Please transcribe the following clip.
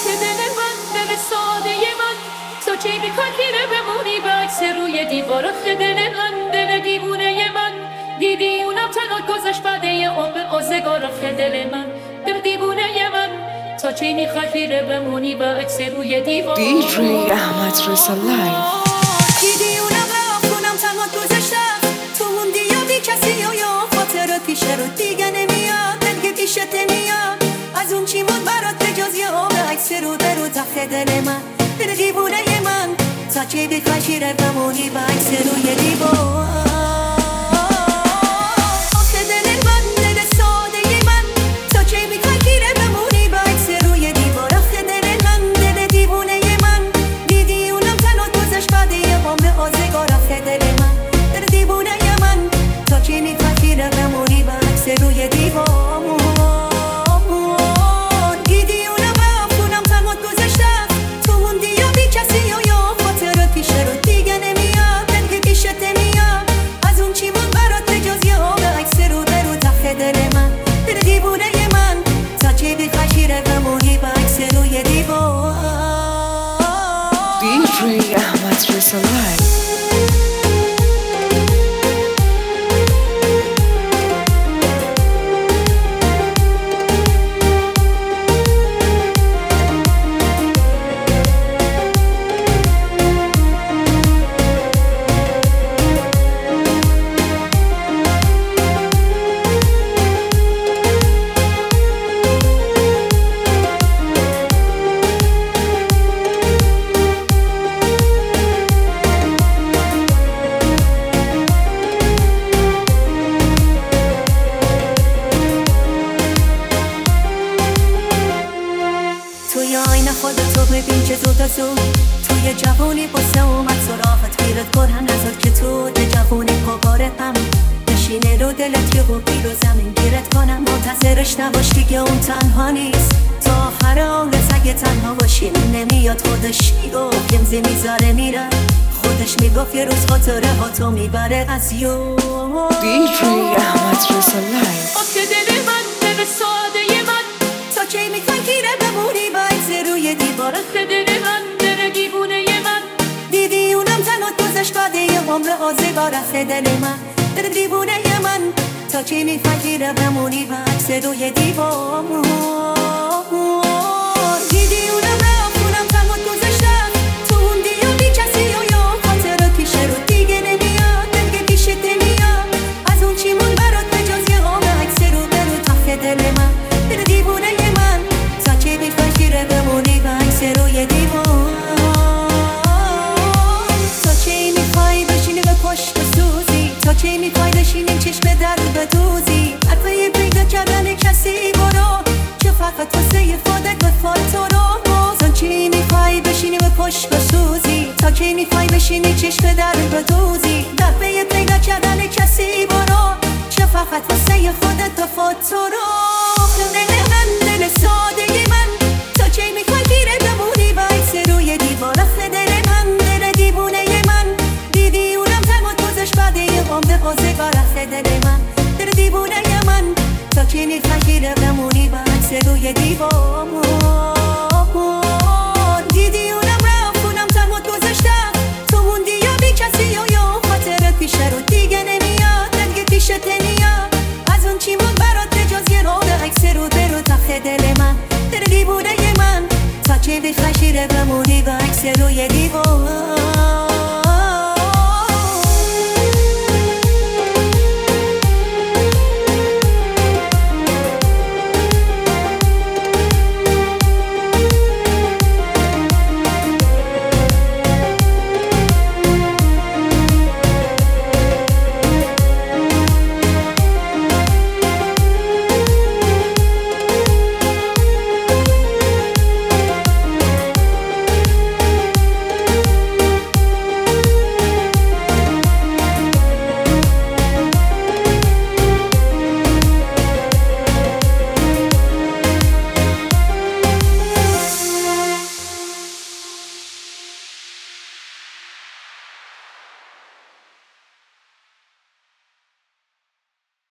دل من، دل ساده من، تو چی میخوای که بمونی به عکس روی دیوار؟ آخه دل من، دل دیوونه من، دیدی اونم تنها گذاشت بعد یه عمر آزگار. آخه دل من، دل دیوونه من، تو چی میخوای که بمونی به عکس روی دیوار؟ DJ احمد رضا لایو. دیدی اونم رفت، اونم تنها گذاشتم، تو موندی یا بی کسی یا خاطرات پیشه رو دیگه نمیاد، دلگه پیشت نمیاد. از اون چی بود برات به جز یه عمر عکس رو به رو تخت دل من، دل دیوونه من، تا چی بخوای که بمونی به عکس روی دیوار؟ آخه دل من، دل ساده من، تا چی میخوای که بمونی به عکس روی دیوار؟ آخه دل من، دل دیوونه من، دیدی اونم تنها گذاشت بعد یه عمر آزگار. آخه دل من، دل دیوونه من، تا چی میخوای که بمونی به عکس روی دیوار؟ دیدی اونم رفت، اونم تنها گذاشتم، تو موندی یا بی کسی یا خاطرات پیشه رو دیگه نمیاد، دلگه پیشت نمیاد. از اون چی بود برات به جز یه عمر عکس رو به رو تخت دل من، دل دیوونه من، تا چی بخوای که بمونی به عکس روی دیوار؟ DJ احمد رضا لایو. توی آینه خودتو ببین که زود از اون توی جوانی بسه اومد سراغت، گیرت برهن نزد که تو ده جوانی پاگاره هم نشینه رو دلت یه خوبی رو زمین گیرت کنم. منتظرش نباش دیگه، اون تنها نیست تا آخر عمرت. اگه تنها باشی نمیاد خودش گمزی میذاره میره، خودش میگفت یه روز خاطره ها تو میبره از یو. DJ احمد رضا لایو. آخه دل من، دل ساده من، تا چی میخوای که بمونی با عکس روی دیوار؟ آخه دل من، دل دیوونه من، دیدی اونم تنها گذاشت بعد یه عمر آزگار. آخه دل من، دل دیوونه من، تا چی میخوای که بمونی با عکس روی دیوار؟ دیدی اونم رفت، اونم تنها گذاشتم، تو موندی یا بی کسی یا خاطرات پیشه رو دیگه نمیاد، دلگه پیشت نمیاد. از اون چی مون برات به جز یه عمر عکس رو به رو تخت دل من، دل دیوونه من، تا چی میخوای که بمونی با عکس روی دیوار؟ تا چی میخوای بشینی به پشت بسوزی؟ تا چی میخوای بشینی چشم در بدوزی؟ حرفه پیدا کردن کسی برو که فقط واسه خودت بفال تو رو. تا چی میخوای بشینی به پشت بسوزی؟ تا کی میخوای بشینی چشم در بدوزی؟ حرفه پیدا کردن کسی برو که فقط واسه خودت بفال تو رو. دل من، دل ساده من، تا چی میخوای که بمونی با عکس روی دیوار؟ آخه دل من، دل دیوونه من، دیدی اونم تنها گذاشت بعد یه عمر آزگار. آخه دل من، دل دیوونه من، تا چی میخوای که بمونی با عکس روی دیوار؟ دیدی اونم رفت، اونم تنها گذاشتم، تو موندی یا بی کسی یا خاطرات پیشه رو دیگه نمیاد، دلگه پیشت نمیاد. از اون چی بود برات به جز یه عمر عکس رو به رو تخت دل من، دل دیوونه من، تا چی بخوای